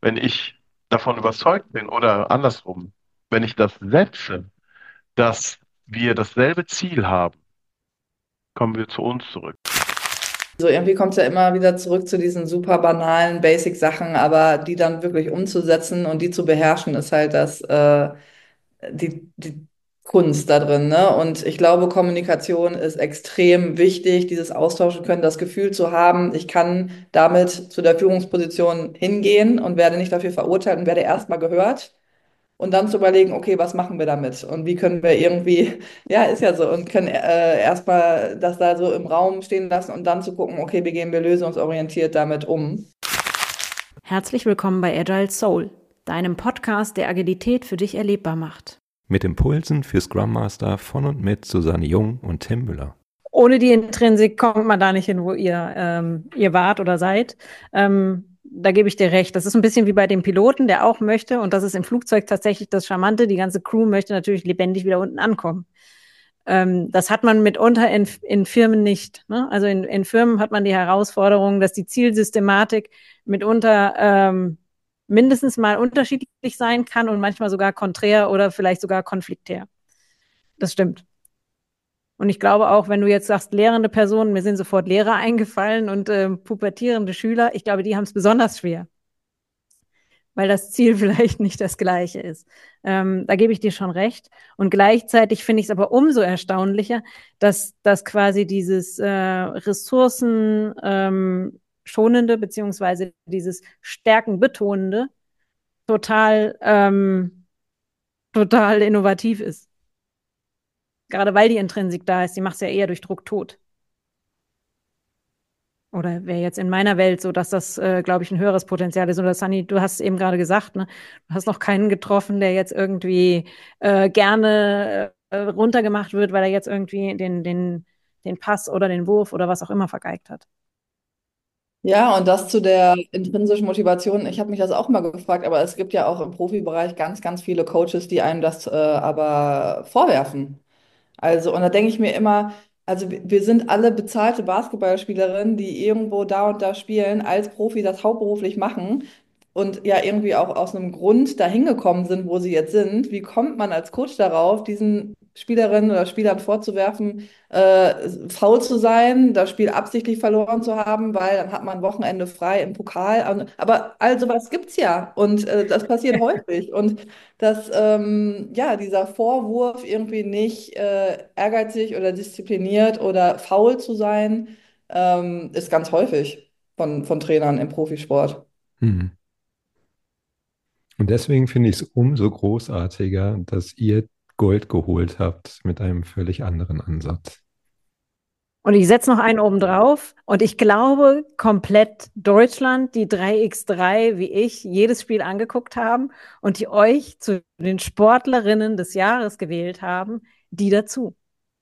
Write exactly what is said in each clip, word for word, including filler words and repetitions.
Wenn ich davon überzeugt bin oder andersrum, wenn ich das setze, dass wir dasselbe Ziel haben, kommen wir zu uns zurück. So irgendwie kommt es ja immer wieder zurück zu diesen super banalen Basic-Sachen, aber die dann wirklich umzusetzen und die zu beherrschen, ist halt das, äh, die, die Kunst da drin, ne? Und ich glaube, Kommunikation ist extrem wichtig, dieses Austauschen können, das Gefühl zu haben, ich kann damit zu der Führungsposition hingehen und werde nicht dafür verurteilt und werde erstmal gehört. Und dann zu überlegen, okay, was machen wir damit? Und wie können wir irgendwie, ja, ist ja so, und können äh, erstmal das da so im Raum stehen lassen und dann zu gucken, okay, wie gehen wir lösungsorientiert damit um? Herzlich willkommen bei Agile Soul, deinem Podcast, der Agilität für dich erlebbar macht. Mit Impulsen für Scrum Master von und mit Susanne Jung und Tim Müller. Ohne die Intrinsik kommt man da nicht hin, wo ihr, ähm, ihr wart oder seid. Ähm, da gebe ich dir recht. Das ist ein bisschen wie bei dem Piloten, der auch möchte, und das ist im Flugzeug tatsächlich das Charmante, die ganze Crew möchte natürlich lebendig wieder unten ankommen. Ähm, das hat man mitunter in, in Firmen nicht. Ne? Also in, in Firmen hat man die Herausforderung, dass die Zielsystematik mitunter ähm, mindestens mal unterschiedlich sein kann und manchmal sogar konträr oder vielleicht sogar konfliktär. Das stimmt. Und ich glaube auch, wenn du jetzt sagst, lehrende Personen, mir sind sofort Lehrer eingefallen und äh, pubertierende Schüler, ich glaube, die haben es besonders schwer, weil das Ziel vielleicht nicht das gleiche ist. Ähm, da gebe ich dir schon recht. Und gleichzeitig finde ich es aber umso erstaunlicher, dass, dass quasi dieses äh, Ressourcen ähm, schonende beziehungsweise dieses Stärken betonende total, ähm, total innovativ ist. Gerade weil die Intrinsik da ist, die macht es ja eher durch Druck tot. Oder wäre jetzt in meiner Welt so, dass das, äh, glaube ich, ein höheres Potenzial ist. Oder Sunny, du hast es eben gerade gesagt, ne? Du hast noch keinen getroffen, der jetzt irgendwie äh, gerne äh, runtergemacht wird, weil er jetzt irgendwie den, den, den Pass oder den Wurf oder was auch immer vergeigt hat. Ja, und das zu der intrinsischen Motivation. Ich habe mich das auch mal gefragt, aber es gibt ja auch im Profibereich ganz, ganz viele Coaches, die einem das äh, aber vorwerfen. Also, und da denke ich mir immer, also wir wir sind alle bezahlte Basketballspielerinnen, die irgendwo da und da spielen, als Profi das hauptberuflich machen und ja irgendwie auch aus einem Grund dahin gekommen sind, wo sie jetzt sind. Wie kommt man als Coach darauf, diesen Spielerinnen oder Spielern vorzuwerfen, äh, faul zu sein, das Spiel absichtlich verloren zu haben, weil dann hat man ein Wochenende frei im Pokal. Aber all sowas gibt's ja und äh, das passiert häufig. Und dass ähm, ja, dieser Vorwurf irgendwie nicht äh, ehrgeizig oder diszipliniert oder faul zu sein, ähm, ist ganz häufig von, von Trainern im Profisport. Hm. Und deswegen finde ich es umso großartiger, dass ihr Gold geholt habt mit einem völlig anderen Ansatz. Und ich setze noch einen oben drauf. Und ich glaube, komplett Deutschland, die drei mal drei wie ich, jedes Spiel angeguckt haben und die euch zu den Sportlerinnen des Jahres gewählt haben, die dazu.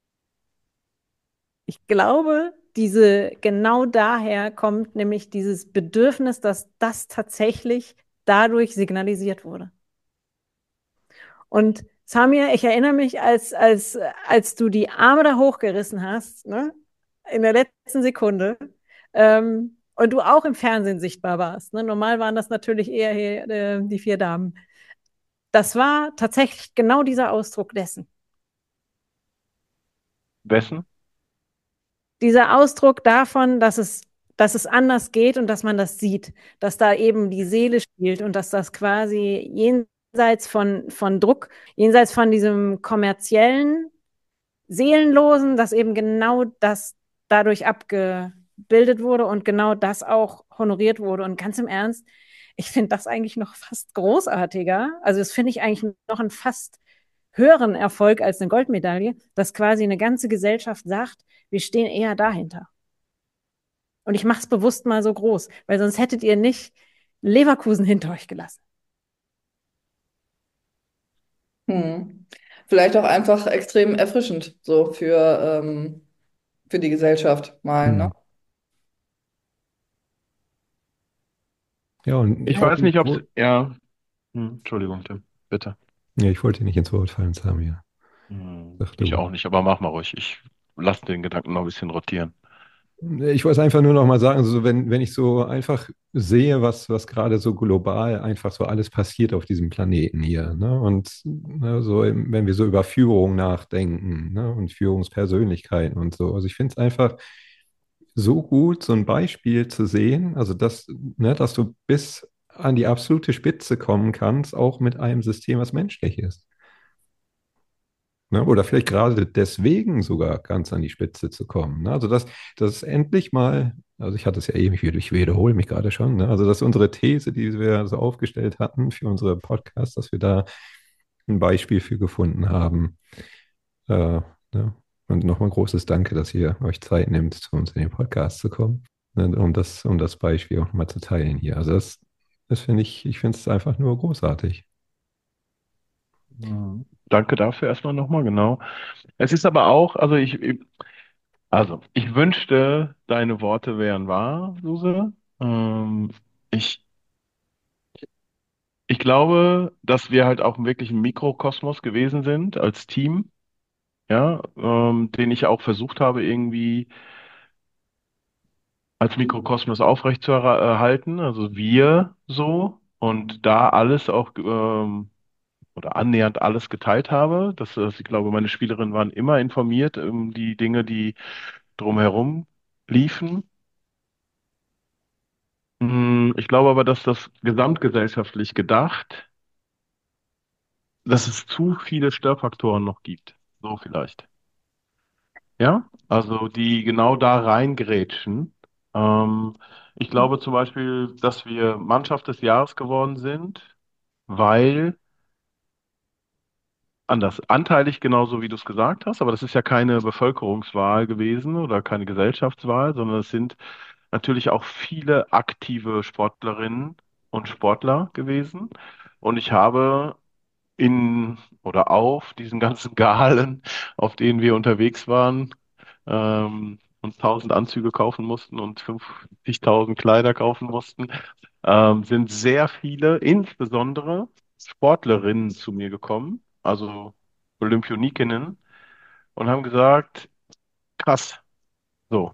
Ich glaube, diese, genau daher kommt nämlich dieses Bedürfnis, dass das tatsächlich dadurch signalisiert wurde. Und Samir, ich erinnere mich, als, als, als du die Arme da hochgerissen hast, ne, in der letzten Sekunde, ähm, und du auch im Fernsehen sichtbar warst. Ne? Normal waren das natürlich eher hier, äh, die vier Damen. Das war tatsächlich genau dieser Ausdruck dessen. Wessen? Dieser Ausdruck davon, dass es, dass es anders geht und dass man das sieht, dass da eben die Seele spielt und dass das quasi jenseits von, von Druck, jenseits von diesem kommerziellen, seelenlosen, dass eben genau das dadurch abgebildet wurde und genau das auch honoriert wurde. Und ganz im Ernst, ich finde das eigentlich noch fast großartiger. Also das finde ich eigentlich noch einen fast höheren Erfolg als eine Goldmedaille, dass quasi eine ganze Gesellschaft sagt, wir stehen eher dahinter. Und ich mache es bewusst mal so groß, weil sonst hättet ihr nicht Leverkusen hinter euch gelassen. Hm. Vielleicht auch einfach extrem erfrischend, so für, ähm, für die Gesellschaft mal, ne? Hm. Ja, und Ich weiß nicht, ob es, wo, ja, hm, Entschuldigung, Tim, bitte. ja, ich wollte dir nicht ins Wort fallen, Samir. Hm, Sag ich du. auch nicht, aber mach mal ruhig. Ich lasse den Gedanken noch ein bisschen rotieren. Ich wollte einfach nur noch mal sagen, also wenn, wenn ich so einfach sehe, was, was gerade so global einfach so alles passiert auf diesem Planeten hier, ne? Und ne, so, im- wenn wir so über Führung nachdenken, ne? Und Führungspersönlichkeiten und so. Also ich finde es einfach so gut, so ein Beispiel zu sehen, also dass, ne, dass du bis an die absolute Spitze kommen kannst, auch mit einem System, was menschlich ist. Ne? Oder vielleicht gerade deswegen sogar ganz an die Spitze zu kommen. Ne? Also dass, dass endlich mal, also ich hatte es ja eben, ich ich wiederhole mich gerade schon, ne? Also dass unsere These, die wir so aufgestellt hatten für unsere Podcasts, dass wir da ein Beispiel für gefunden haben. Äh, ne? Und nochmal großes Danke, dass ihr euch Zeit nehmt, zu uns in den Podcast zu kommen, ne? Um das, um das Beispiel auch mal zu teilen hier. Also das, das finde ich, ich finde es einfach nur großartig. Mhm. Danke dafür erstmal nochmal, genau. Es ist aber auch, also ich, ich- also ich wünschte, deine Worte wären wahr, Suse. Ähm, ich, ich glaube, dass wir halt auch wirklich ein Mikrokosmos gewesen sind als Team, ja, ähm, den ich auch versucht habe, irgendwie als Mikrokosmos aufrechtzuerhalten, also wir so, und da alles auch ähm, oder annähernd alles geteilt habe. Das, das, ich glaube, meine Spielerinnen waren immer informiert um die Dinge, die drumherum liefen. Mm, Ich glaube aber, dass das gesamtgesellschaftlich gedacht, dass es zu viele Störfaktoren noch gibt. So vielleicht. Ja, also die genau da reingrätschen. Ähm, Ich glaube zum Beispiel, dass wir Mannschaft des Jahres geworden sind, weil anders, anteilig genauso wie du es gesagt hast, aber das ist ja keine Bevölkerungswahl gewesen oder keine Gesellschaftswahl, sondern es sind natürlich auch viele aktive Sportlerinnen und Sportler gewesen. Und ich habe in oder auf diesen ganzen Galen, auf denen wir unterwegs waren, ähm, uns tausend Anzüge kaufen mussten und fünfzigtausend Kleider kaufen mussten, ähm, sind sehr viele, insbesondere Sportlerinnen zu mir gekommen, also Olympionikinnen, und haben gesagt, krass, so.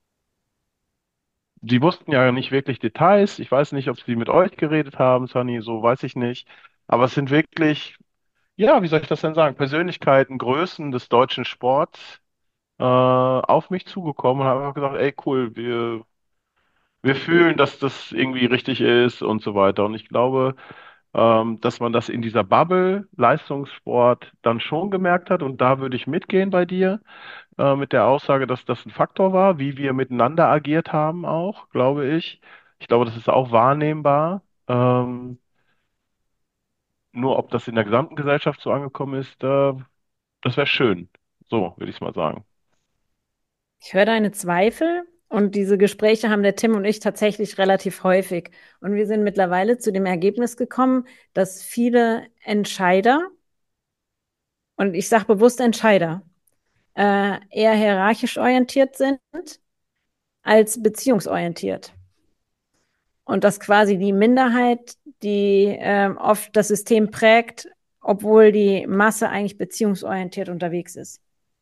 Die wussten ja nicht wirklich Details. Ich weiß nicht, ob sie mit euch geredet haben, Sunny, so weiß ich nicht. Aber es sind wirklich, ja, wie soll ich das denn sagen, Persönlichkeiten, Größen des deutschen Sports äh, auf mich zugekommen und haben einfach gesagt, ey, cool, wir, wir fühlen, dass das irgendwie richtig ist und so weiter. Und ich glaube, ähm, dass man das in dieser Bubble Leistungssport dann schon gemerkt hat. Und da würde ich mitgehen bei dir, äh, mit der Aussage, dass das ein Faktor war, wie wir miteinander agiert haben auch, glaube ich. Ich glaube, das ist auch wahrnehmbar. Ähm, nur ob das in der gesamten Gesellschaft so angekommen ist, äh, das wäre schön. So würde ich es mal sagen. Ich höre deine Zweifel und diese Gespräche haben der Tim und ich tatsächlich relativ häufig. Und wir sind mittlerweile zu dem Ergebnis gekommen, dass viele Entscheider, und ich sage bewusst Entscheider, äh, eher hierarchisch orientiert sind als beziehungsorientiert. Und dass quasi die Minderheit, die ähm, oft das System prägt, obwohl die Masse eigentlich beziehungsorientiert unterwegs ist.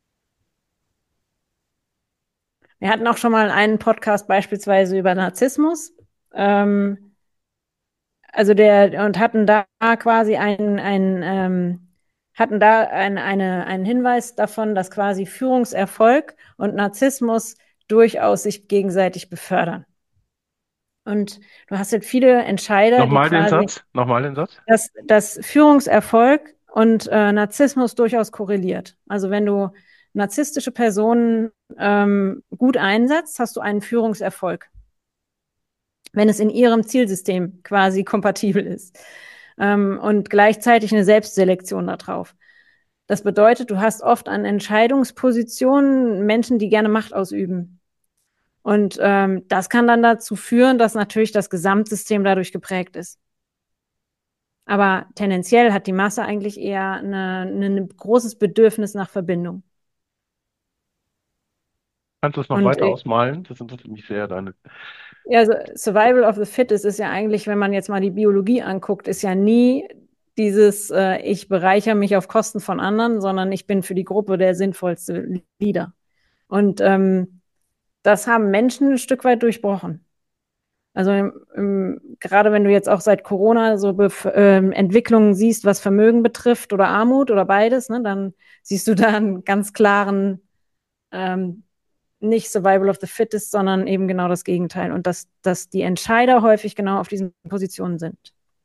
Wir hatten auch schon mal einen Podcast beispielsweise über Narzissmus. Ähm, also der, und hatten da quasi einen, einen ähm, hatten da ein, eine, einen Hinweis davon, dass quasi Führungserfolg und Narzissmus durchaus sich gegenseitig befördern. Und du hast halt viele Entscheider, die Nochmal den quasi, Satz, nochmal den Satz. dass, dass Führungserfolg und äh, Narzissmus durchaus korreliert. Also wenn du narzisstische Personen ähm, gut einsetzt, hast du einen Führungserfolg, wenn es in ihrem Zielsystem quasi kompatibel ist. Ähm, und gleichzeitig eine Selbstselektion darauf. Das bedeutet, du hast oft an Entscheidungspositionen Menschen, die gerne Macht ausüben. Und ähm, das kann dann dazu führen, dass natürlich das Gesamtsystem dadurch geprägt ist. Aber tendenziell hat die Masse eigentlich eher eine, eine, ein großes Bedürfnis nach Verbindung. Kannst du es noch Und weiter äh, ausmalen? Das interessiert mich sehr, deine. ja, also Survival of the Fittest ist ja eigentlich, wenn man jetzt mal die Biologie anguckt, ist ja nie dieses, äh, ich bereichere mich auf Kosten von anderen, sondern ich bin für die Gruppe der sinnvollste Leader. Und ähm, das haben Menschen ein Stück weit durchbrochen. Also im, im, gerade wenn du jetzt auch seit Corona so Bef ähm, Entwicklungen siehst, was Vermögen betrifft oder Armut oder beides, ne, dann siehst du da einen ganz klaren, ähm, nicht Survival of the Fittest, sondern eben genau das Gegenteil. Und dass, dass die Entscheider häufig genau auf diesen Positionen sind.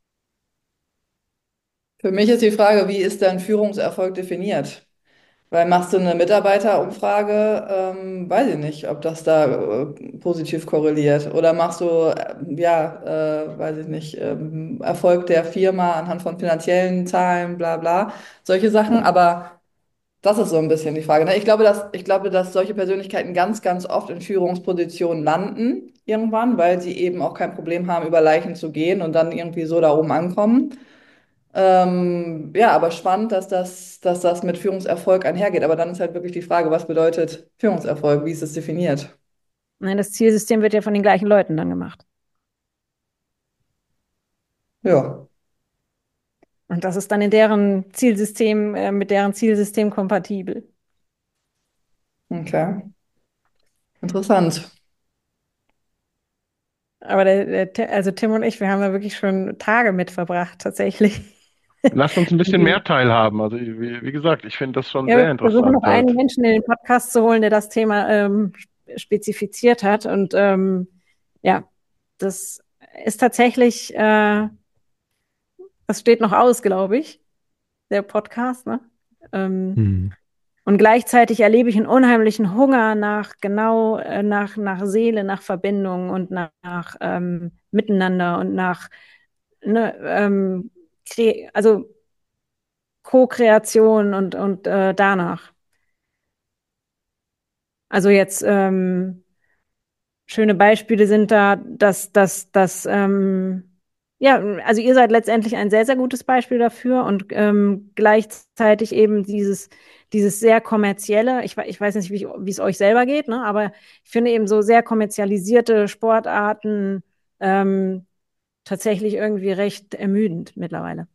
Für mich ist die Frage, wie ist denn Führungserfolg definiert? Weil machst du eine Mitarbeiterumfrage, ähm, weiß ich nicht, ob das da äh, positiv korreliert. Oder machst du, äh, ja, äh, weiß ich nicht, ähm, Erfolg der Firma anhand von finanziellen Zahlen, bla bla, solche Sachen. Aber das ist so ein bisschen die Frage. Ne? Ich glaube, dass, ich glaube, dass solche Persönlichkeiten ganz, ganz oft in Führungspositionen landen irgendwann, weil sie eben auch kein Problem haben, über Leichen zu gehen und dann irgendwie so da oben ankommen. Ähm, ja, aber spannend, dass das, dass das mit Führungserfolg einhergeht. Aber dann ist halt wirklich die Frage, was bedeutet Führungserfolg? Wie ist es definiert? Ne, das Zielsystem wird ja von den gleichen Leuten dann gemacht. Ja, Und das ist dann in deren Zielsystem, äh, mit deren Zielsystem kompatibel. okay. Interessant. Aber der, der, Ti- also Tim und ich, wir haben da wirklich schon Tage mit verbracht, tatsächlich. Lasst uns ein bisschen Wir mehr teilhaben. Also wie, wie gesagt, ich finde das schon ja, wir sehr versuchen noch interessant einen halt. Menschen in den Podcast zu holen, der das Thema ähm, spezifiziert hat. Und ähm, ja, das ist tatsächlich, äh, das steht noch aus, glaube ich, der Podcast, ne? Ähm, Hm. und gleichzeitig erlebe ich einen unheimlichen Hunger nach genau, äh, nach, nach Seele, nach Verbindung und nach, nach ähm, Miteinander und nach, ne, ähm, Kre also Co-Kreation und, und äh, danach. Also jetzt ähm, schöne Beispiele sind da, dass, dass, dass ähm, ja, also ihr seid letztendlich ein sehr, sehr gutes Beispiel dafür und ähm, gleichzeitig eben dieses, dieses sehr kommerzielle, ich, we- ich weiß nicht, wie, wie es euch selber geht, ne, aber ich finde eben so sehr kommerzialisierte Sportarten ähm, tatsächlich irgendwie recht ermüdend mittlerweile.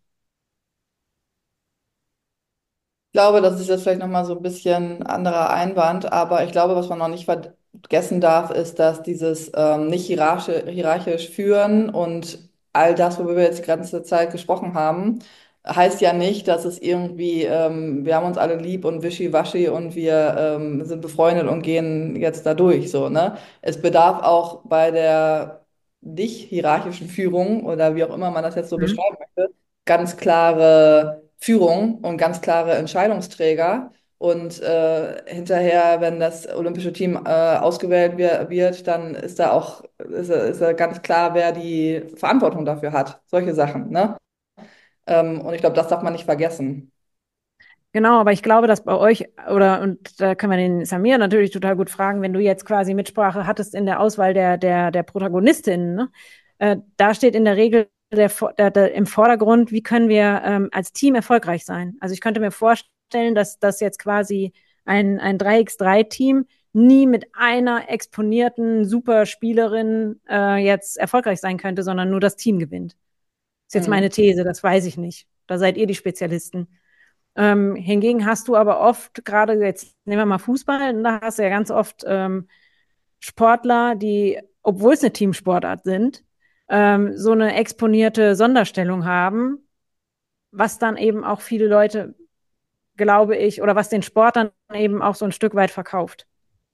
Ich glaube, das ist jetzt vielleicht nochmal so ein bisschen anderer Einwand, aber ich glaube, was man noch nicht vergessen darf, ist, dass dieses ähm, nicht hierarchisch, hierarchisch führen und all das, worüber wir jetzt die ganze Zeit gesprochen haben, heißt ja nicht, dass es irgendwie, ähm, wir haben uns alle lieb und wischiwaschi und wir ähm, sind befreundet und gehen jetzt da durch, so, ne? Es bedarf auch bei der nicht hierarchischen Führung oder wie auch immer man das jetzt so Mhm. beschreiben möchte, ganz klare Führung und ganz klare Entscheidungsträger. Und äh, hinterher, wenn das olympische Team äh, ausgewählt wir wird, dann ist da auch ist, ist da ganz klar, wer die Verantwortung dafür hat. Solche Sachen, ne? Ähm, und ich glaube, das darf man nicht vergessen. Genau, aber ich glaube, dass bei euch, oder, und da können wir den Samir natürlich total gut fragen, wenn du jetzt quasi Mitsprache hattest in der Auswahl der, der, der Protagonistinnen, ne? Äh, da steht in der Regel der, der, der, im Vordergrund, wie können wir ähm, als Team erfolgreich sein. Also ich könnte mir vorstellen, dass das jetzt quasi ein, ein drei gegen drei Team nie mit einer exponierten Superspielerin äh, jetzt erfolgreich sein könnte, sondern nur das Team gewinnt. Ist jetzt Mhm. meine These, das weiß ich nicht. Da seid ihr die Spezialisten. Ähm, hingegen hast du aber oft, gerade jetzt nehmen wir mal Fußball, da hast du ja ganz oft ähm, Sportler, die, obwohl es eine Teamsportart sind, ähm, so eine exponierte Sonderstellung haben, was dann eben auch viele Leute, glaube ich, oder was den Sport dann eben auch so ein Stück weit verkauft.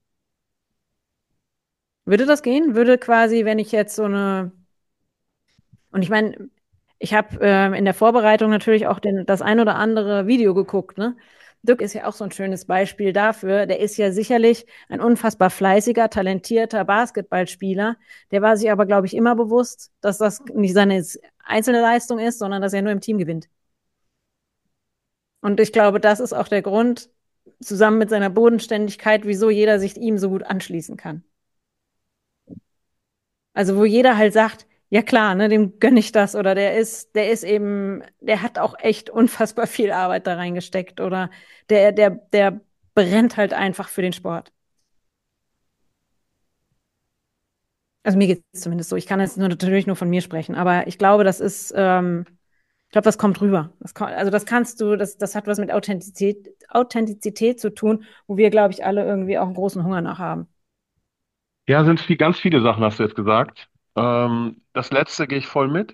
Würde das gehen? Würde quasi, wenn ich jetzt so eine, und ich meine, ich habe ähm, in der Vorbereitung natürlich auch den, das ein oder andere Video geguckt, ne? Dirk ist ja auch so ein schönes Beispiel dafür. Der ist ja sicherlich ein unfassbar fleißiger, talentierter Basketballspieler. Der war sich aber, glaube ich, immer bewusst, dass das nicht seine einzelne Leistung ist, sondern dass er nur im Team gewinnt. Und ich glaube, das ist auch der Grund, zusammen mit seiner Bodenständigkeit, wieso jeder sich ihm so gut anschließen kann. Also wo jeder halt sagt, ja klar, ne, dem gönne ich das oder der ist, der ist eben, der hat auch echt unfassbar viel Arbeit da reingesteckt oder der, der, der brennt halt einfach für den Sport. Also mir geht es zumindest so. Ich kann jetzt nur, natürlich nur von mir sprechen, aber ich glaube, das ist, ähm, ich glaube, das kommt rüber. Das kann, also das kannst du, das, das hat was mit Authentizität, Authentizität zu tun, wo wir, glaube ich, alle irgendwie auch einen großen Hunger nach haben. Ja, sind viel, ganz viele Sachen, hast du jetzt gesagt. Ähm, das letzte gehe ich voll mit.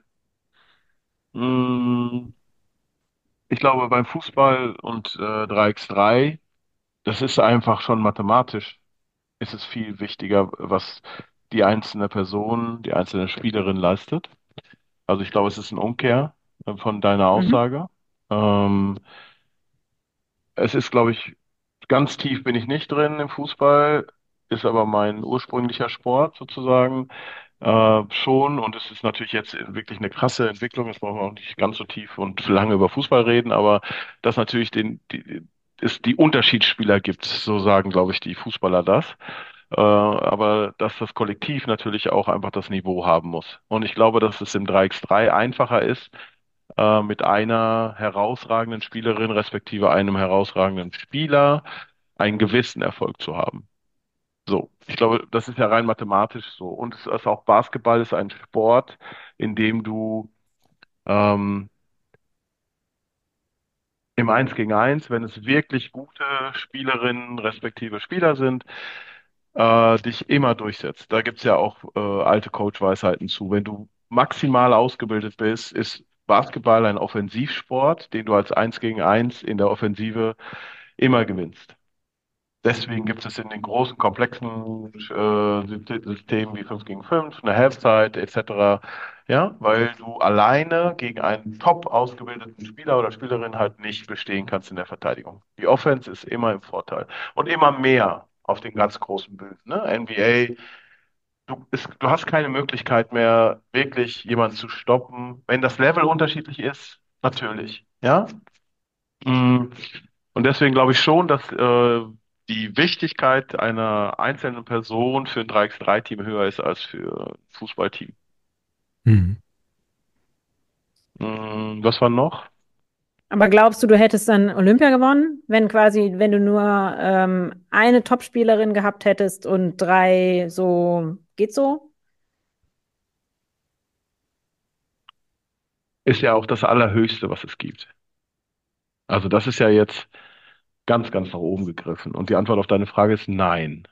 Mm, Ich glaube, beim Fußball und äh, drei gegen drei, das ist einfach schon mathematisch. Ist es viel wichtiger, was die einzelne Person, die einzelne Spielerin leistet. Also ich glaube, es ist ein Umkehr äh, von deiner Mhm. Aussage. Ähm, Es ist, glaube ich, ganz tief bin ich nicht drin im Fußball, ist aber mein ursprünglicher Sport sozusagen äh, schon. Und es ist natürlich jetzt wirklich eine krasse Entwicklung. Jetzt brauchen wir auch nicht ganz so tief und lange über Fußball reden, aber dass natürlich den, die, es die Unterschiedsspieler gibt, so sagen, glaube ich, die Fußballer das. Äh, aber dass das Kollektiv natürlich auch einfach das Niveau haben muss. Und ich glaube, dass es im drei gegen drei einfacher ist, äh, mit einer herausragenden Spielerin respektive einem herausragenden Spieler einen gewissen Erfolg zu haben. So, ich glaube, das ist ja rein mathematisch so. Und es ist auch Basketball ist ein Sport, in dem du ähm, im Eins gegen Eins, wenn es wirklich gute Spielerinnen respektive Spieler sind, äh, dich immer durchsetzt. Da gibt's ja auch äh, alte Coach-Weisheiten zu. Wenn du maximal ausgebildet bist, ist Basketball ein Offensivsport, den du als Eins gegen Eins in der Offensive immer gewinnst. Deswegen gibt es in den großen, komplexen äh, Systemen wie fünf gegen fünf, eine Halbzeit et cetera. Ja, weil du alleine gegen einen top ausgebildeten Spieler oder Spielerin halt nicht bestehen kannst in der Verteidigung. Die Offense ist immer im Vorteil und immer mehr auf den ganz großen Bühnen. Ne? N B A, du, ist, du hast keine Möglichkeit mehr, wirklich jemanden zu stoppen. Wenn das Level unterschiedlich ist, natürlich. Ja, Mm, und deswegen glaube ich schon, dass äh, die Wichtigkeit einer einzelnen Person für ein drei gegen drei Team höher ist als für ein Fußballteam. Mhm. Mm, was war noch? Aber glaubst du, du hättest dann Olympia gewonnen, wenn quasi, wenn du nur ähm, eine Topspielerin gehabt hättest und drei so, geht so? Ist ja auch das Allerhöchste, was es gibt. Also das ist ja jetzt ganz, ganz nach oben gegriffen. Und die Antwort auf deine Frage ist nein.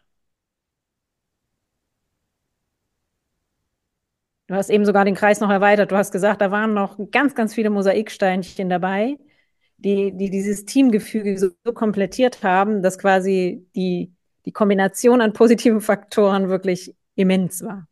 Du hast eben sogar den Kreis noch erweitert. Du hast gesagt, da waren noch ganz, ganz viele Mosaiksteinchen dabei, die, die dieses Teamgefüge so, so komplettiert haben, dass quasi die, die Kombination an positiven Faktoren wirklich immens war.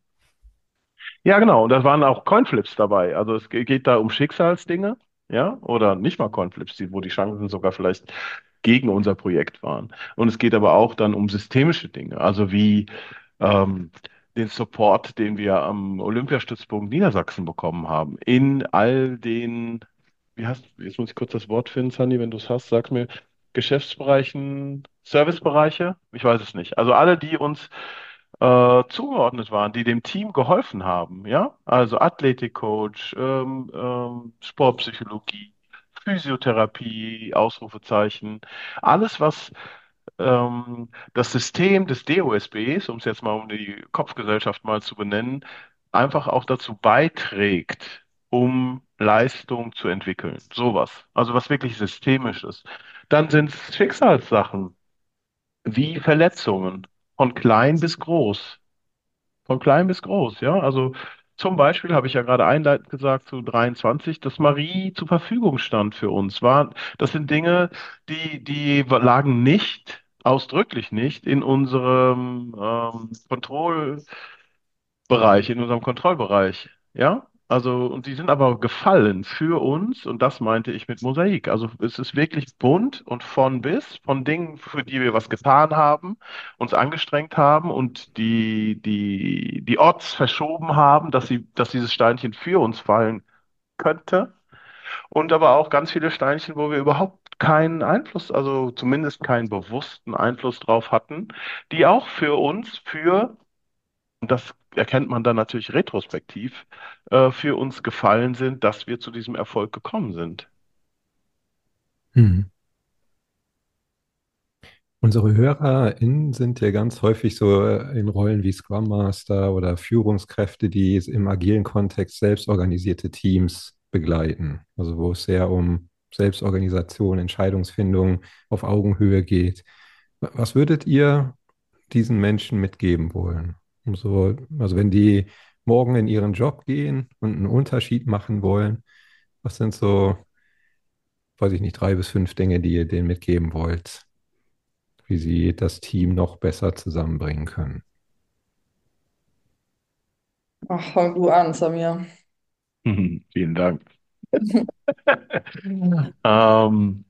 Ja, genau. Und da waren auch Coinflips dabei. Also es ge- geht da um Schicksalsdinge, ja, oder nicht mal Coinflips, die, wo die Chancen sogar vielleicht gegen unser Projekt waren. Und es geht aber auch dann um systemische Dinge, also wie ähm, den Support, den wir am Olympiastützpunkt Niedersachsen bekommen haben, in all den, wie heißt, jetzt muss ich kurz das Wort finden, Sandy, wenn du es hast, sag mir, Geschäftsbereichen, Servicebereiche, ich weiß es nicht. Also alle, die uns äh, zugeordnet waren, die dem Team geholfen haben, ja, also Athletikcoach, ähm, ähm, Sportpsychologie, Physiotherapie, Ausrufezeichen, alles, was ähm, das System des D O S Bs, um es jetzt mal um die Kopfgesellschaft mal zu benennen, einfach auch dazu beiträgt, um Leistung zu entwickeln. Sowas. Also was wirklich systemisch ist. Dann sind es Schicksalssachen wie Verletzungen von klein bis groß. Von klein bis groß, ja. Also zum Beispiel habe ich ja gerade einleitend gesagt zu dreiundzwanzig, dass Marie zur Verfügung stand für uns. War, das sind Dinge, die, die lagen nicht, ausdrücklich nicht, in unserem ähm, Kontroll, Bereich, in unserem Kontrollbereich. Ja? Also, und die sind aber gefallen für uns, und das meinte ich mit Mosaik. Also, es ist wirklich bunt und von bis, von Dingen, für die wir was getan haben, uns angestrengt haben und die, die, die Odds verschoben haben, dass sie, dass dieses Steinchen für uns fallen könnte. Und aber auch ganz viele Steinchen, wo wir überhaupt keinen Einfluss, also zumindest keinen bewussten Einfluss drauf hatten, die auch für uns, für und das erkennt man dann natürlich retrospektiv, äh, für uns gefallen sind, dass wir zu diesem Erfolg gekommen sind. Mhm. Unsere HörerInnen sind ja ganz häufig so äh, in Rollen wie Scrum Master oder Führungskräfte, die im agilen Kontext selbstorganisierte Teams begleiten. Also wo es sehr um Selbstorganisation, Entscheidungsfindung auf Augenhöhe geht. Was würdet ihr diesen Menschen mitgeben wollen? Um so, also wenn die morgen in ihren Job gehen und einen Unterschied machen wollen, was sind so, weiß ich nicht, drei bis fünf Dinge, die ihr denen mitgeben wollt, wie sie das Team noch besser zusammenbringen können? Ach, fang du an, Samir. Vielen Dank. Ähm,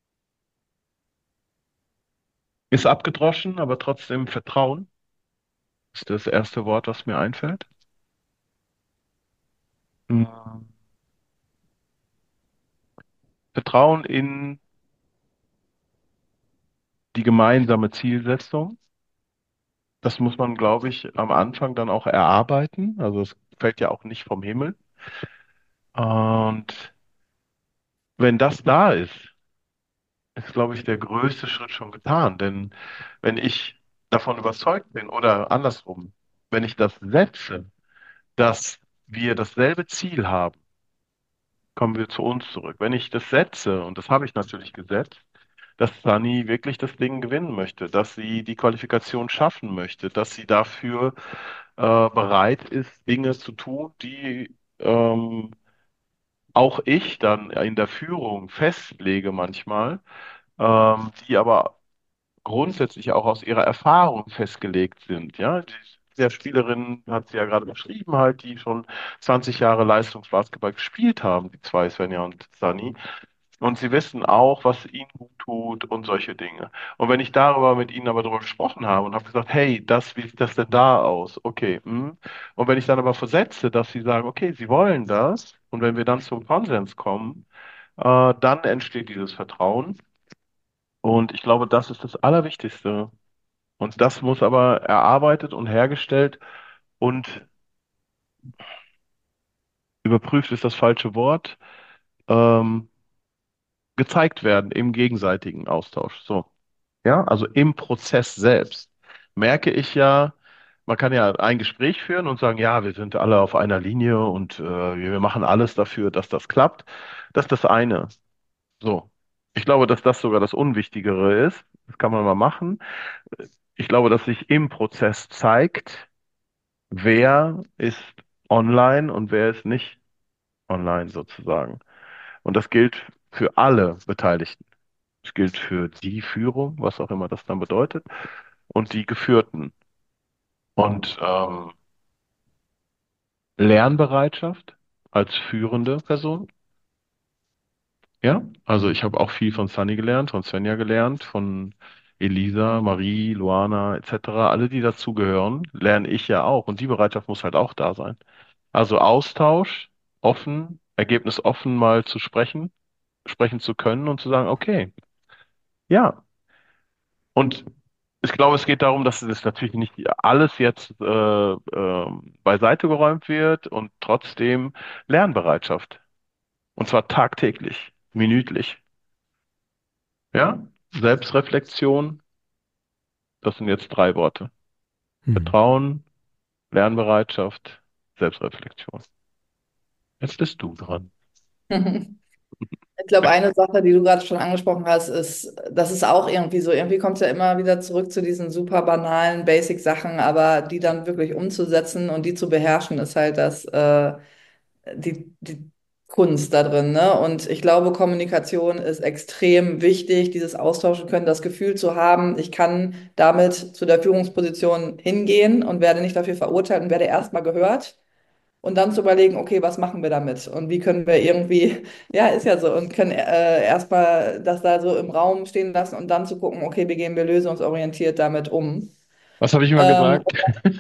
ist abgedroschen, aber trotzdem Vertrauen ist das erste Wort, was mir einfällt. Mm, Vertrauen in die gemeinsame Zielsetzung. Das muss man, glaube ich, am Anfang dann auch erarbeiten. Also es fällt ja auch nicht vom Himmel. Und wenn das da ist, ist, glaube ich, der größte Schritt schon getan. Denn wenn ich davon überzeugt bin oder andersrum, wenn ich das setze, dass wir dasselbe Ziel haben, kommen wir zu uns zurück. Wenn ich das setze, und das habe ich natürlich gesetzt, dass Sunny wirklich das Ding gewinnen möchte, dass sie die Qualifikation schaffen möchte, dass sie dafür äh, bereit ist, Dinge zu tun, die ähm, auch ich dann in der Führung festlege manchmal, ähm, die aber grundsätzlich auch aus ihrer Erfahrung festgelegt sind. Ja, die, der Spielerin hat sie ja gerade beschrieben, halt, die schon zwanzig Jahre Leistungsbasketball gespielt haben, die zwei, Svenja und Sunny. Und sie wissen auch, was ihnen gut tut und solche Dinge. Und wenn ich darüber mit ihnen aber darüber gesprochen habe und habe gesagt, hey, das, wie sieht das denn da aus? Okay. Hm. Und wenn ich dann aber versetze, dass sie sagen, okay, sie wollen das, und wenn wir dann zum Konsens kommen, äh, dann entsteht dieses Vertrauen. Und ich glaube, das ist das Allerwichtigste. Und das muss aber erarbeitet und hergestellt und überprüft ist das falsche Wort, ähm, gezeigt werden im gegenseitigen Austausch. So. Ja, also im Prozess selbst merke ich ja, man kann ja ein Gespräch führen und sagen, ja, wir sind alle auf einer Linie und äh, wir machen alles dafür, dass das klappt. Das ist das eine. So. Ich glaube, dass das sogar das Unwichtigere ist. Das kann man mal machen. Ich glaube, dass sich im Prozess zeigt, wer ist online und wer ist nicht online sozusagen. Und das gilt für alle Beteiligten. Es gilt für die Führung, was auch immer das dann bedeutet, und die Geführten. Und ähm, Lernbereitschaft als führende Person. Ja, also ich habe auch viel von Sunny gelernt, von Svenja gelernt, von Elisa, Marie, Luana et cetera. Alle, die dazugehören, lerne ich ja auch. Und die Bereitschaft muss halt auch da sein. Also Austausch, offen, ergebnisoffen mal zu sprechen, sprechen zu können und zu sagen, okay, ja. Und ich glaube, es geht darum, dass es natürlich nicht alles jetzt äh, äh, beiseite geräumt wird und trotzdem Lernbereitschaft. Und zwar tagtäglich, minütlich. Ja? Selbstreflexion, das sind jetzt drei Worte. Hm. Vertrauen, Lernbereitschaft, Selbstreflexion. Jetzt bist du dran. Ich glaube, eine Sache, die du gerade schon angesprochen hast, ist, das ist auch irgendwie so, irgendwie kommt es ja immer wieder zurück zu diesen super banalen Basic-Sachen, aber die dann wirklich umzusetzen und die zu beherrschen, ist halt das, äh, die, die Kunst da drin, ne? Und ich glaube, Kommunikation ist extrem wichtig, dieses Austauschen können, das Gefühl zu haben, ich kann damit zu der Führungsposition hingehen und werde nicht dafür verurteilt und werde erstmal gehört. Und dann zu überlegen, okay, was machen wir damit? Und wie können wir irgendwie, ja, ist ja so, und können äh, erstmal das da so im Raum stehen lassen und dann zu gucken, okay, wie gehen wir lösungsorientiert damit um? Was habe ich immer Ähm, gesagt?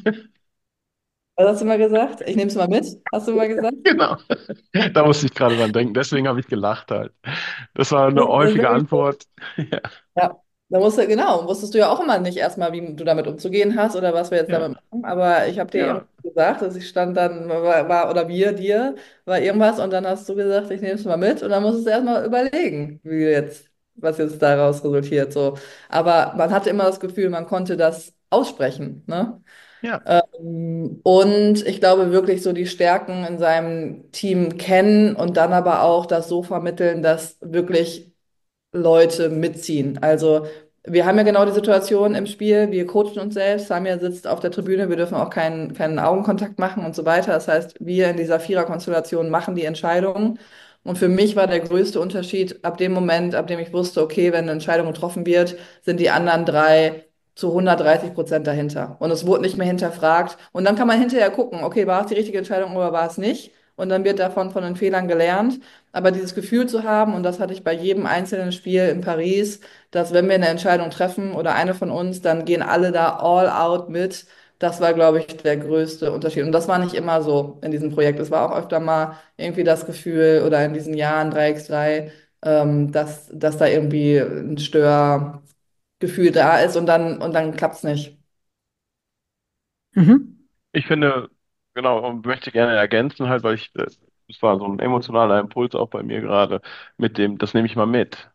Was hast du mal gesagt? Ich nehme es mal mit, hast du mal gesagt? Genau. Da musste ich gerade dran denken. Deswegen habe ich gelacht halt. Das war eine Das, das ist häufige wirklich so. Antwort. Ja, Ja, da musst du, genau, wusstest du ja auch immer nicht erstmal, wie du damit umzugehen hast oder was wir jetzt ja, damit machen. Aber ich habe dir ja. irgendwas gesagt, dass ich stand dann, war, war, oder wir, dir, war irgendwas und dann hast du gesagt, ich nehme es mal mit und dann musstest du erstmal überlegen, wie jetzt, was jetzt daraus resultiert. So. Aber man hatte immer das Gefühl, man konnte das aussprechen, ne? Ja. Ähm, Und ich glaube wirklich so die Stärken in seinem Team kennen und dann aber auch das so vermitteln, dass wirklich Leute mitziehen. Also wir haben ja genau die Situation im Spiel, wir coachen uns selbst, Samir sitzt auf der Tribüne, wir dürfen auch keinen, keinen Augenkontakt machen und so weiter. Das heißt, wir in dieser Viererkonstellation machen die Entscheidungen. Und für mich war der größte Unterschied ab dem Moment, ab dem ich wusste, okay, wenn eine Entscheidung getroffen wird, sind die anderen drei zu hundertdreißig Prozent dahinter. Und es wurde nicht mehr hinterfragt. Und dann kann man hinterher gucken, okay, war es die richtige Entscheidung oder war es nicht? Und dann wird davon von den Fehlern gelernt. Aber dieses Gefühl zu haben, und das hatte ich bei jedem einzelnen Spiel in Paris, dass wenn wir eine Entscheidung treffen oder eine von uns, dann gehen alle da all out mit. Das war, glaube ich, der größte Unterschied. Und das war nicht immer so in diesem Projekt. Es war auch öfter mal irgendwie das Gefühl oder in diesen Jahren drei gegen drei, ähm, dass, dass da irgendwie ein Störgefühl da ist und dann, und dann klappt es nicht. Mhm. Ich finde, genau, und möchte gerne ergänzen halt, weil ich, äh, das war so ein emotionaler Impuls auch bei mir gerade mit dem, das nehme ich mal mit.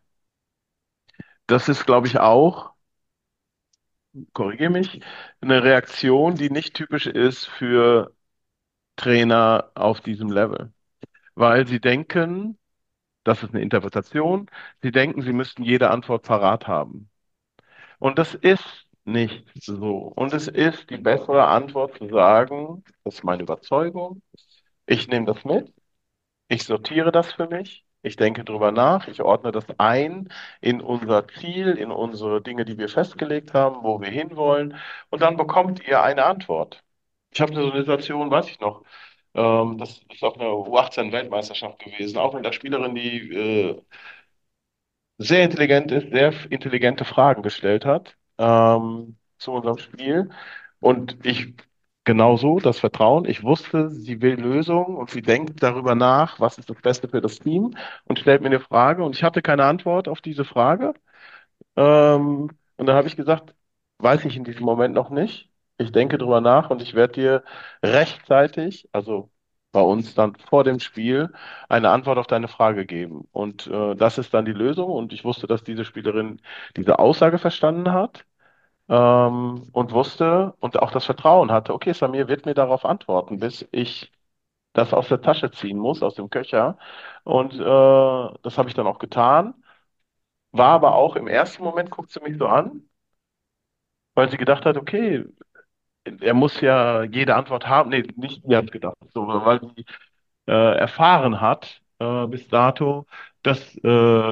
Das ist, glaube ich, auch, korrigiere mich, eine Reaktion, die nicht typisch ist für Trainer auf diesem Level. Weil sie denken, das ist eine Interpretation, sie denken, sie müssten jede Antwort parat haben. Und das ist nicht so. Und es ist die bessere Antwort zu sagen, das ist meine Überzeugung, ich nehme das mit. Ich sortiere das für mich. Ich denke drüber nach. Ich ordne das ein in unser Ziel, in unsere Dinge, die wir festgelegt haben, wo wir hinwollen. Und dann bekommt ihr eine Antwort. Ich habe so eine Situation, weiß ich noch, ähm, das ist auf einer U achtzehn-Weltmeisterschaft gewesen, auch mit einer Spielerin, die äh, sehr intelligent ist, sehr intelligente Fragen gestellt hat ähm, zu unserem Spiel. Und ich genauso, das Vertrauen. Ich wusste, sie will Lösungen und sie denkt darüber nach, was ist das Beste für das Team und stellt mir eine Frage und ich hatte keine Antwort auf diese Frage. Ähm, und dann habe ich gesagt, weiß ich in diesem Moment noch nicht. Ich denke drüber nach und ich werde dir rechtzeitig, also bei uns dann vor dem Spiel, eine Antwort auf deine Frage geben. Und äh, das ist dann die Lösung. Und ich wusste, dass diese Spielerin diese Aussage verstanden hat ähm, und wusste und auch das Vertrauen hatte, okay, Samir wird mir darauf antworten, bis ich das aus der Tasche ziehen muss, aus dem Köcher. Und äh, das habe ich dann auch getan. War aber auch im ersten Moment, guckt sie mich so an, weil sie gedacht hat, okay, er muss ja jede Antwort haben. Nee, nicht sie hat gedacht, so, weil sie äh, erfahren hat äh, bis dato, dass äh,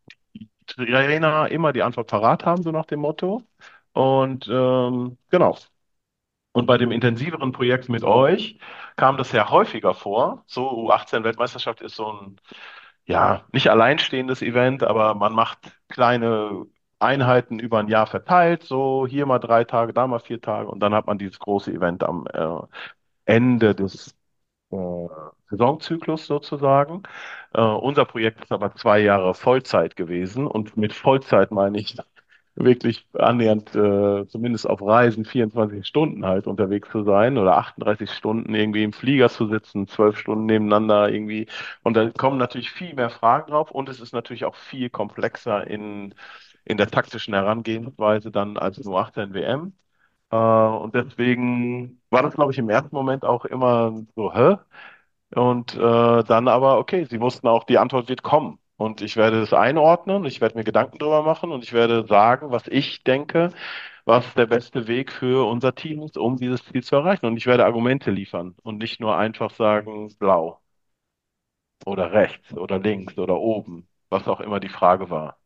Trainer immer die Antwort parat haben, so nach dem Motto. Und ähm, genau. Und bei dem intensiveren Projekt mit euch kam das ja häufiger vor. So U achtzehn-Weltmeisterschaft ist so ein, ja, nicht alleinstehendes Event, aber man macht kleine Einheiten über ein Jahr verteilt. So hier mal drei Tage, da mal vier Tage. Und dann hat man dieses große Event am äh, Ende des äh, Saisonzyklus sozusagen. Äh, unser Projekt ist aber zwei Jahre Vollzeit gewesen. Und mit Vollzeit meine ich wirklich annähernd, äh, zumindest auf Reisen, vierundzwanzig Stunden halt unterwegs zu sein oder achtunddreißig Stunden irgendwie im Flieger zu sitzen, zwölf Stunden nebeneinander irgendwie. Und da kommen natürlich viel mehr Fragen drauf und es ist natürlich auch viel komplexer in, in der taktischen Herangehensweise dann als nur achtzehn W M. Äh, und deswegen war das, glaube ich, im ersten Moment auch immer so, hä? Und äh, dann aber, okay, sie wussten auch, die Antwort wird kommen. Und ich werde es einordnen, ich werde mir Gedanken drüber machen und ich werde sagen, was ich denke, was der beste Weg für unser Team ist, um dieses Ziel zu erreichen. Und ich werde Argumente liefern und nicht nur einfach sagen, blau oder rechts oder links oder oben, was auch immer die Frage war.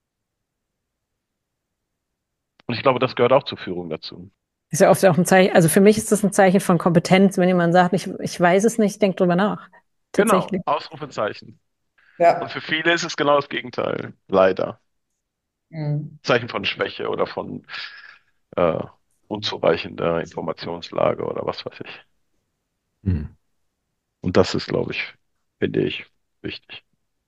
Und ich glaube, das gehört auch zur Führung dazu. Ist ja oft auch ein Zeichen, also für mich ist das ein Zeichen von Kompetenz, wenn jemand sagt, ich, ich weiß es nicht, denk drüber nach. Genau, Tatsächlich. Ausrufezeichen. Und Ja. für viele ist es genau das Gegenteil, leider. Mhm. Zeichen von Schwäche oder von äh, unzureichender Informationslage oder was weiß ich. Hm. Und das ist, glaube ich, finde ich, wichtig.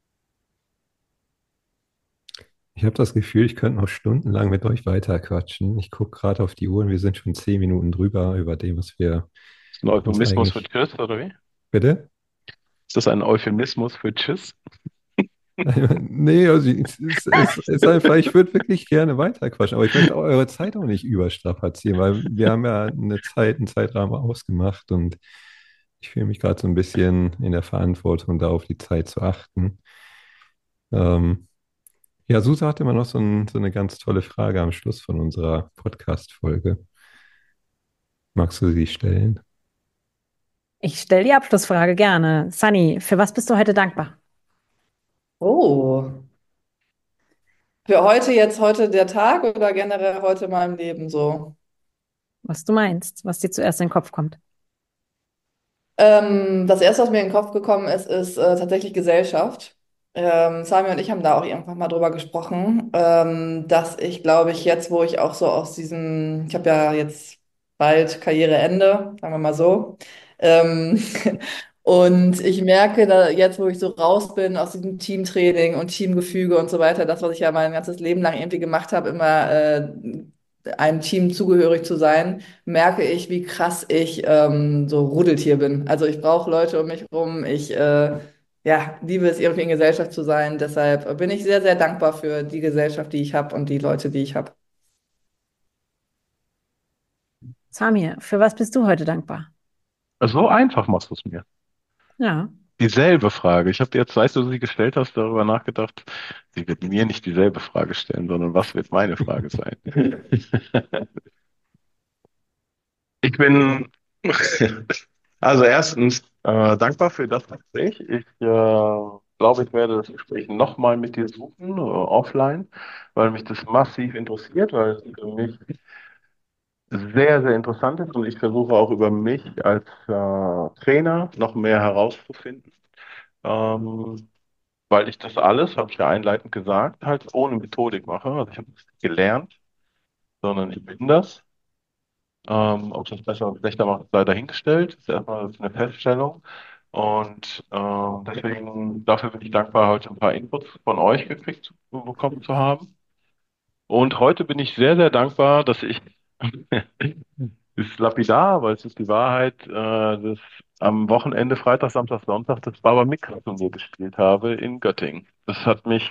Ich habe das Gefühl, ich könnte noch stundenlang mit euch weiterquatschen. Ich gucke gerade auf die Uhr und wir sind schon zehn Minuten drüber über dem, was wir Ist ein uns Euphemismus für eigentlich. Tschüss, oder wie? Bitte? Ist das ein Euphemismus für Tschüss? Nee, also es ist, es ist einfach, ich würde wirklich gerne weiterquatschen, aber ich möchte auch eure Zeit auch nicht überstrapazieren, weil wir haben ja eine Zeit, einen Zeitrahmen ausgemacht und ich fühle mich gerade so ein bisschen in der Verantwortung, da auf die Zeit zu achten. Ähm, Ja, Susa hatte immer noch so, ein, so eine ganz tolle Frage am Schluss von unserer Podcast-Folge. Magst du sie stellen? Ich stelle die Abschlussfrage gerne. Sunny, für was bist du heute dankbar? Oh, für heute jetzt heute der Tag oder generell heute in meinem Leben so? Was du meinst, was dir zuerst in den Kopf kommt. Ähm, das Erste, was mir in den Kopf gekommen ist, ist äh, tatsächlich Gesellschaft. Ähm, Sami und ich haben da auch irgendwann mal drüber gesprochen, ähm, dass ich, glaube ich, jetzt, wo ich auch so aus diesem, ich habe ja jetzt bald Karriereende, sagen wir mal so, ähm, und ich merke, da jetzt, wo ich so raus bin aus diesem Teamtraining und Teamgefüge und so weiter, das, was ich ja mein ganzes Leben lang irgendwie gemacht habe, immer äh, einem Team zugehörig zu sein, merke ich, wie krass ich ähm, so Rudeltier bin. Also ich brauche Leute um mich rum. Ich äh, ja, liebe es, irgendwie in Gesellschaft zu sein. Deshalb bin ich sehr, sehr dankbar für die Gesellschaft, die ich habe und die Leute, die ich habe. Samir, für was bist du heute dankbar? So einfach machst du es mir. Ja. Dieselbe Frage. Ich habe jetzt, weißt du, du sie gestellt hast, darüber nachgedacht, sie wird mir nicht dieselbe Frage stellen, sondern was wird meine Frage sein? Ich bin also erstens äh, dankbar für das Gespräch. Ich äh, glaube, ich werde das Gespräch nochmal mit dir suchen, äh, offline, weil mich das massiv interessiert, weil es für mich sehr, sehr interessant ist und ich versuche auch über mich als äh, Trainer noch mehr herauszufinden. Ähm, Weil ich das alles, habe ich ja einleitend gesagt, halt ohne Methodik mache. Also ich habe das nicht gelernt, sondern ich bin das. Ähm, ob das besser oder schlechter macht, sei dahingestellt. Das ist erstmal eine Feststellung. Und ähm, deswegen, dafür bin ich dankbar, heute ein paar Inputs von euch gekriegt zu, bekommen zu haben. Und heute bin ich sehr, sehr dankbar, dass ich, ist lapidar, aber es ist die Wahrheit, äh, dass am Wochenende, Freitag, Samstag, Sonntag, das Baba Mix Turnier gespielt habe in Göttingen. Das hat mich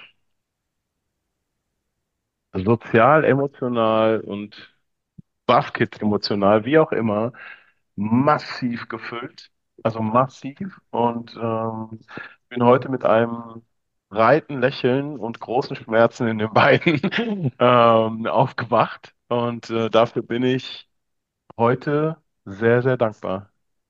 sozial, emotional und Basket emotional, wie auch immer, massiv gefüllt. Also massiv. Und ähm, bin heute mit einem breiten Lächeln und großen Schmerzen in den Beinen ähm, aufgewacht. Und äh, dafür bin ich heute sehr, sehr dankbar.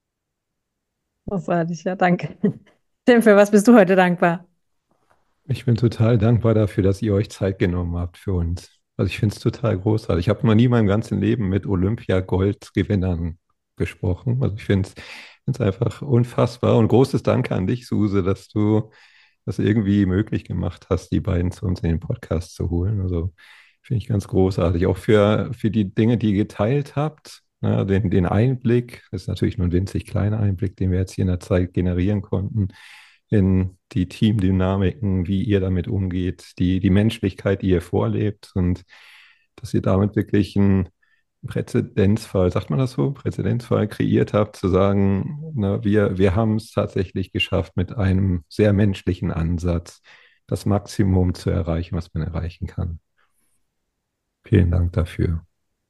Großartig, ja, danke. Tim, für was bist du heute dankbar? Ich bin total dankbar dafür, dass ihr euch Zeit genommen habt für uns. Also ich finde es total großartig. Ich habe noch nie in meinem ganzen Leben mit Olympia-Goldgewinnern gesprochen. Also ich finde es einfach unfassbar. Und großes Danke an dich, Suse, dass du das irgendwie möglich gemacht hast, die beiden zu uns in den Podcast zu holen. Also finde ich ganz großartig. Auch für, für die Dinge, die ihr geteilt habt. Ja, den, den Einblick, das ist natürlich nur ein winzig kleiner Einblick, den wir jetzt hier in der Zeit generieren konnten in die Teamdynamiken, wie ihr damit umgeht, die, die Menschlichkeit, die ihr vorlebt und dass ihr damit wirklich einen Präzedenzfall, sagt man das so, Präzedenzfall kreiert habt, zu sagen, na, wir, wir haben es tatsächlich geschafft, mit einem sehr menschlichen Ansatz das Maximum zu erreichen, was man erreichen kann. Vielen Dank dafür.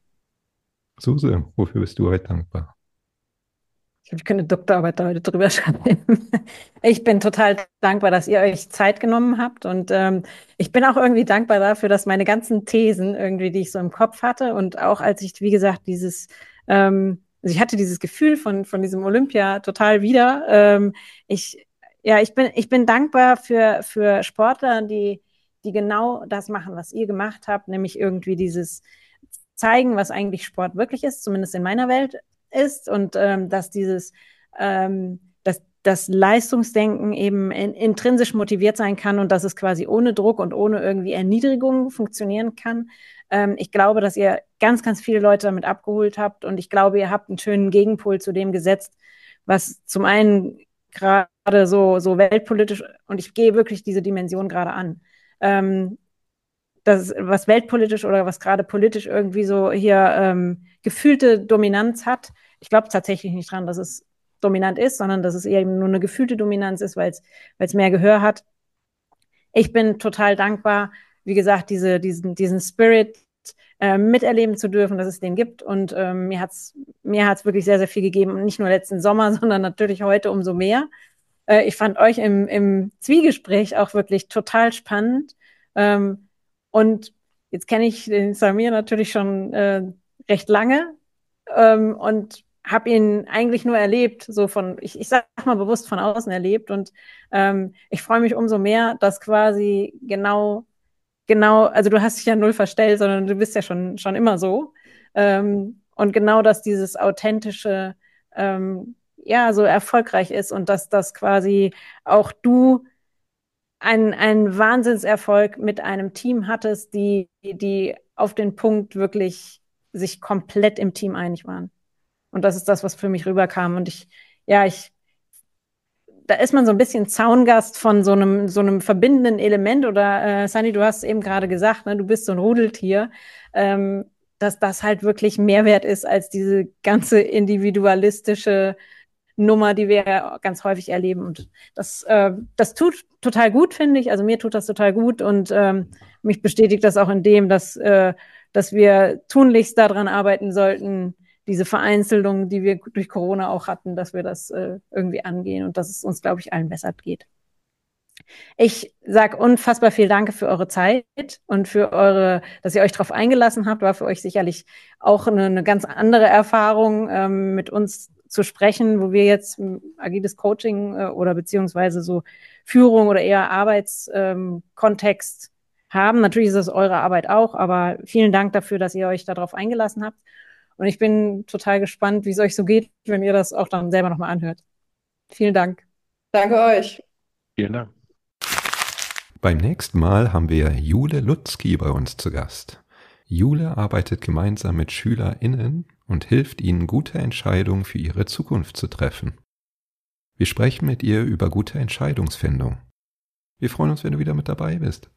Suse, wofür bist du heute dankbar? Ich glaube, ich könnte Doktorarbeit da heute drüber schreiben. Ich bin total dankbar, dass ihr euch Zeit genommen habt. Und ähm, ich bin auch irgendwie dankbar dafür, dass meine ganzen Thesen irgendwie, die ich so im Kopf hatte und auch als ich, wie gesagt, dieses, ähm, also ich hatte dieses Gefühl von, von diesem Olympia total wieder. Ähm, ich, ja, ich bin, ich bin dankbar für, für Sportler, die, die genau das machen, was ihr gemacht habt, nämlich irgendwie dieses zeigen, was eigentlich Sport wirklich ist, zumindest in meiner Welt ist und ähm, dass dieses, ähm, dass das Leistungsdenken eben in, intrinsisch motiviert sein kann und dass es quasi ohne Druck und ohne irgendwie Erniedrigung funktionieren kann. Ähm, ich glaube, dass ihr ganz, ganz viele Leute damit abgeholt habt und ich glaube, ihr habt einen schönen Gegenpol zu dem gesetzt, was zum einen gerade so, so weltpolitisch, und ich gehe wirklich diese Dimension gerade an, ähm, das, was weltpolitisch oder was gerade politisch irgendwie so hier ähm, gefühlte Dominanz hat. Ich glaube tatsächlich nicht dran, dass es dominant ist, sondern dass es eben nur eine gefühlte Dominanz ist, weil es mehr Gehör hat. Ich bin total dankbar, wie gesagt, diese, diesen, diesen Spirit äh, miterleben zu dürfen, dass es den gibt. Und ähm, mir hat's mir hat's wirklich sehr, sehr viel gegeben. Nicht nur letzten Sommer, sondern natürlich heute umso mehr. Äh, ich fand euch im, im Zwiegespräch auch wirklich total spannend, Ähm, und jetzt kenne ich den Samir natürlich schon äh, recht lange ähm, und habe ihn eigentlich nur erlebt, so von, ich, ich sag mal bewusst von außen erlebt. Und ähm, ich freue mich umso mehr, dass quasi genau, genau, also du hast dich ja null verstellt, sondern du bist ja schon, schon immer so. Ähm, und genau, dass dieses authentische ähm, ja so erfolgreich ist und dass das quasi auch du einen, einen Wahnsinnserfolg mit einem Team hattest, die, die auf den Punkt wirklich sich komplett im Team einig waren. Und das ist das, was für mich rüberkam. Und ich, ja, ich, da ist man so ein bisschen Zaungast von so einem, so einem verbindenden Element. Oder, äh, Sunny, du hast eben gerade gesagt, ne, du bist so ein Rudeltier, ähm, dass das halt wirklich Mehrwert ist als diese ganze individualistische Nummer, die wir ja ganz häufig erleben. Und das, äh, das tut total gut, finde ich. Also mir tut das total gut und ähm, mich bestätigt das auch in dem, dass, äh, dass wir tunlichst daran arbeiten sollten, diese Vereinzelung, die wir durch Corona auch hatten, dass wir das äh, irgendwie angehen und dass es uns, glaube ich, allen besser geht. Ich sage unfassbar viel Danke für eure Zeit und für eure, dass ihr euch darauf eingelassen habt. War für euch sicherlich auch eine, eine ganz andere Erfahrung, ähm, mit uns zu sprechen, wo wir jetzt agiles Coaching äh, oder beziehungsweise so Führung oder eher Arbeitskontext ähm, haben. Natürlich ist es eure Arbeit auch, aber vielen Dank dafür, dass ihr euch darauf eingelassen habt. Und ich bin total gespannt, wie es euch so geht, wenn ihr das auch dann selber nochmal anhört. Vielen Dank. Danke euch. Vielen Dank. Beim nächsten Mal haben wir Jule Lutzki bei uns zu Gast. Jule arbeitet gemeinsam mit SchülerInnen und hilft ihnen, gute Entscheidungen für ihre Zukunft zu treffen. Wir sprechen mit ihr über gute Entscheidungsfindung. Wir freuen uns, wenn du wieder mit dabei bist.